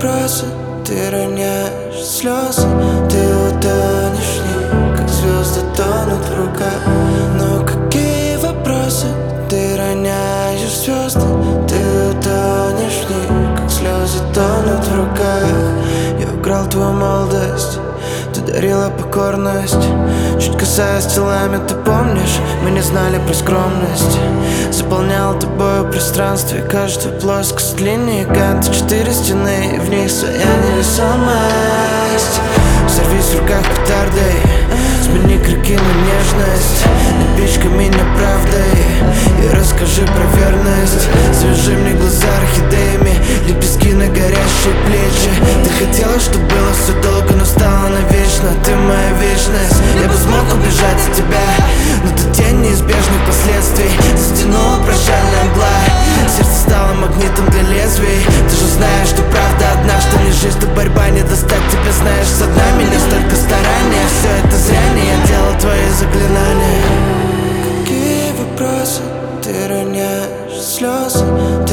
вопросы ты роняешь слезы, ты утонешь в них, как звезды тонут в руках. Но какие вопросы ты роняешь звезды, ты утонешь в них, как слезы тонут в руках. Я украл твою молодость, ты дарила покорность. Чуть касаясь телами, ты помнишь, мы не знали про скромность. Заполнял тобою пространство, и каждую плоскость длиннее канты. 4 стены, и в них своя невесомость. Взорвись в руках петардой, смени крики на нежность. Напичкай меня правдой и расскажи про верность. Свяжи мне глаза орхидеями, лепестки на горящие плечи. Ты хотела, чтобы было все долго, но стало навечно. Ты моя вечность. Я бы смог убежать от тебя, но ты тень неизбежных последствий. Затянула прощальная мгла, сердце стало магнитом для лезвий. Ты же знаешь, что правда одна, что не жизнь, то борьба, не достать тебя, знаешь, со дна меня столько старания. Все это зря, не я делал твои заклинания. Какие вопросы ты роняешь слезы,